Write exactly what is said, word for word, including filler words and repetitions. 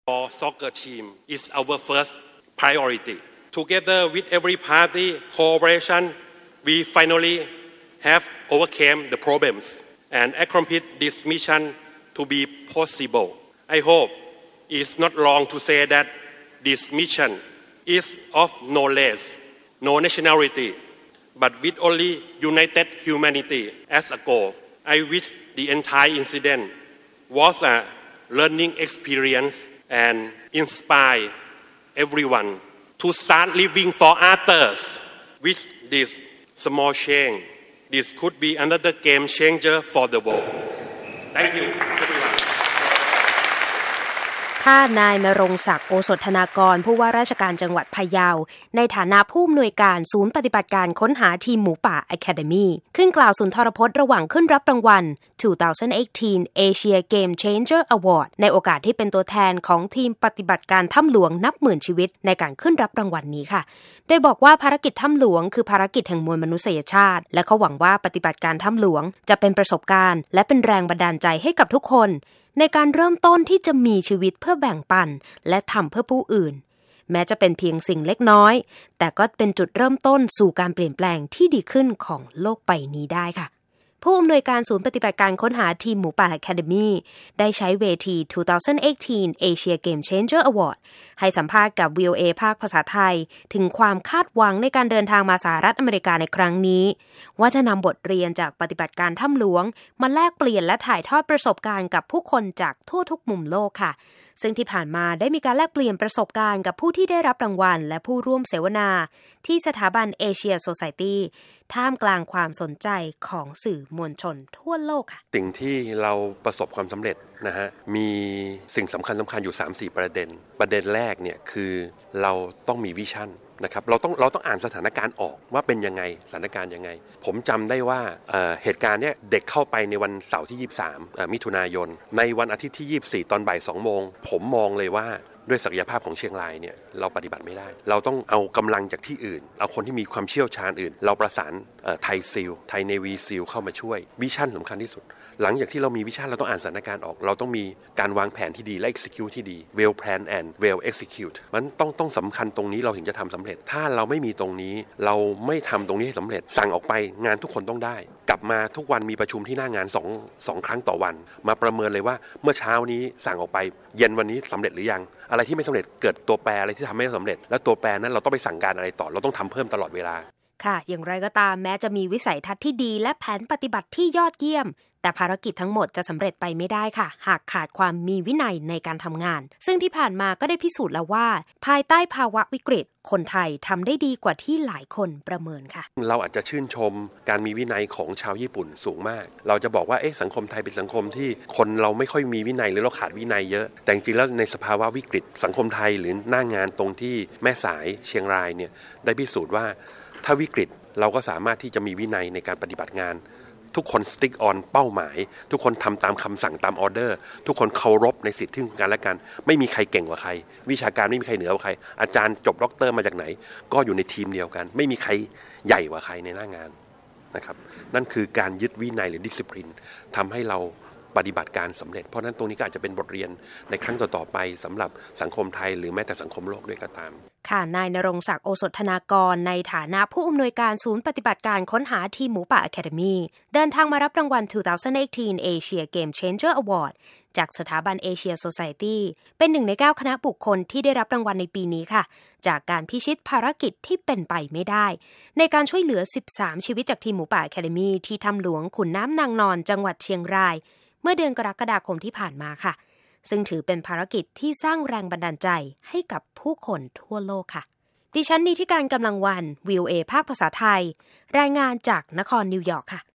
Our soccer team is our first priority. Together with every party cooperation, we finally have overcome the problems and accomplished this mission to be possible. I hope it's not wrong to say that this mission is of no race, no nationality, but with only united humanity as a goal. I wish the entire incident was a learning experience and inspire everyone to start living for others. With this small change, this could be another game changer for the world. Thank you, everyone. ค่ะนายณรงค์ศักดิ์โอสถธนากรผู้ว่าราชการจังหวัดพะเยาในฐานะผู้อำนวยการศูนย์ปฏิบัติการค้นหาทีมหมูป่า Academy ขึ้นกล่าวสุนทรพจน์ระหว่างขึ้นรับรางวัล สองพันสิบแปด Asia Game Changer Award ในโอกาสที่เป็นตัวแทนของทีมปฏิบัติการถ้ำหลวงนับหมื่นชีวิตในการขึ้นรับรางวัลนี้ค่ะโดยบอกว่าภารกิจถ้ำหลวงคือภารกิจแห่งมวลมนุษยชาติและเขาหวังว่าปฏิบัติการถ้ำหลวงจะเป็นประสบการณ์และเป็นแรงบันดาลใจให้กับทุกคนในการเริ่มต้นที่จะมีชีวิตเพื่อแบ่งปันและทำเพื่อผู้อื่นแม้จะเป็นเพียงสิ่งเล็กน้อยแต่ก็เป็นจุดเริ่มต้นสู่การเปลี่ยนแปลงที่ดีขึ้นของโลกใบนี้ได้ค่ะผู้อำนวยการศูนย์ปฏิบัติการค้นหาทีมหมูป่า Academy ได้ใช้เวที สองพันสิบแปด Asia Game Changer Award ให้สัมภาษณ์กับ วี โอ เอ ภาคภาษาไทยถึงความคาดหวังในการเดินทางมาสหรัฐอเมริกาในครั้งนี้ว่าจะนำบทเรียนจากปฏิบัติการถ้ำหลวงมาแลกเปลี่ยนและถ่ายทอดประสบการณ์กับผู้คนจากทั่วทุกมุมโลกค่ะซึ่งที่ผ่านมาได้มีการแลกเปลี่ยนประสบการณ์กับผู้ที่ได้รับรางวัลและผู้ร่วมเสวนาที่สถาบัน Asia Society ท่ามกลางความสนใจของสื่อมวลชนทั่วโลกค่ะสิ่งที่เราประสบความสำเร็จนะฮะมีสิ่งสำคัญสำคัญอยู่ สามสี่ ประเด็นประเด็นแรกเนี่ยคือเราต้องมีวิชั่นนะครับเราต้องเราต้องอ่านสถานการณ์ออกว่าเป็นยังไงสถานการณ์ยังไงผมจำได้ว่าเอ่อเหตุการณ์เนี้ยเด็กเข้าไปในวันเสาร์ที่ยี่สิบสามเอ่อมิถุนายนในวันอาทิตย์ที่ยี่สิบสี่ตอนบ่ายสองโมงผมมองเลยว่าด้วยศักยภาพของเชียงรายเนี่ยเราปฏิบัติไม่ได้เราต้องเอากำลังจากที่อื่นเอาคนที่มีความเชี่ยวชาญอื่นเราประสานเอ่อไทยซีลไทยเนวีซีลเข้ามาช่วยวิชั่นสำคัญที่สุดหลังจากที่เรามีวิชั่นเราต้องอ่านสถานการณ์ออกเราต้องมีการวางแผนที่ดีและ execute ที่ดี well plan and well execute มันต้องต้องสำคัญตรงนี้เราถึงจะทำสำเร็จถ้าเราไม่มีตรงนี้เราไม่ทำตรงนี้ให้สำเร็จสั่งออกไปงานทุกคนต้องได้กลับมาทุกวันมีประชุมที่หน้างานสอง สองครั้งต่อวันมาประเมินเลยว่าเมื่อเช้านี้สั่งออกไปเย็นวันนี้สำเร็จหรือยังอะไรที่ไม่สำเร็จเกิดตัวแปรอะไรที่ทำไม่สำเร็จแล้วตัวแปรนั้นเราต้องไปสั่งการอะไรต่อเราต้องทำเพิ่มตลอดเวลาค่ะอย่างไรก็ตามแม้จะมีวิสัยทัศน์ที่ดีและแผนปฏิบัติที่ยอดเยี่ยมแต่ภารกิจทั้งหมดจะสำเร็จไปไม่ได้ค่ะหากขาดความมีวินัยในการทำงานซึ่งที่ผ่านมาก็ได้พิสูจน์แล้วว่าภายใต้ภาวะวิกฤตคนไทยทำได้ดีกว่าที่หลายคนประเมินค่ะเราอาจจะชื่นชมการมีวินัยของชาวญี่ปุ่นสูงมากเราจะบอกว่าเอ๊ะสังคมไทยเป็นสังคมที่คนเราไม่ค่อยมีวินัยหรือเราขาดวินัยเยอะแต่จริงๆแล้วในสภาวะวิกฤตสังคมไทยหรือหน้างานตรงที่แม่สายเชียงรายเนี่ยได้พิสูจน์ว่าถ้าวิกฤตเราก็สามารถที่จะมีวินัยในการปฏิบัติงานทุกคน stick on เป้าหมายทุกคนทำตามคำสั่งตามออเดอร์ทุกคนเคารพในสิทธิของกันและกันไม่มีใครเก่งกว่าใครวิชาการไม่มีใครเหนือกว่าใครอาจารย์จบด็อกเตอร์มาจากไหนก็อยู่ในทีมเดียวกันไม่มีใครใหญ่กว่าใครในหน้างานนะครับนั่นคือการยึดวินัยหรือ discipline ทำให้เราปฏิบัติการสำเร็จเพราะนั้นตรงนี้ก็อาจจะเป็นบทเรียนในครั้งต่อๆไปสำหรับสังคมไทยหรือแม้แต่สังคมโลกด้วยก็ตามค่ะนายณรงค์ศักดิ์โอสถธนากรในฐานะผู้อำนวยการศูนย์ปฏิบัติการค้นหาทีมหมูป่า Academy เดินทางมารับรางวัล สองพันสิบแปด Asia Game Changer Award จากสถาบัน Asia Society เป็นหนึ่งในเก้าคณะบุคคลที่ได้รับรางวัลในปีนี้ค่ะจากการพิชิตภารกิจที่เป็นไปไม่ได้ในการช่วยเหลือสิบสามชีวิตจากทีมหมูป่า Academy ที่ถ้ำหลวงขุนน้ำนางนอนจังหวัดเชียงรายเมื่อเดือนกรกฎาคมที่ผ่านมาค่ะซึ่งถือเป็นภารกิจที่สร้างแรงบันดาลใจให้กับผู้คนทั่วโลกค่ะดิฉันนิธิการกำลังวัน วี โอ เอ ภาคภาษาไทยรายงานจากนครนิวยอร์กค่ะ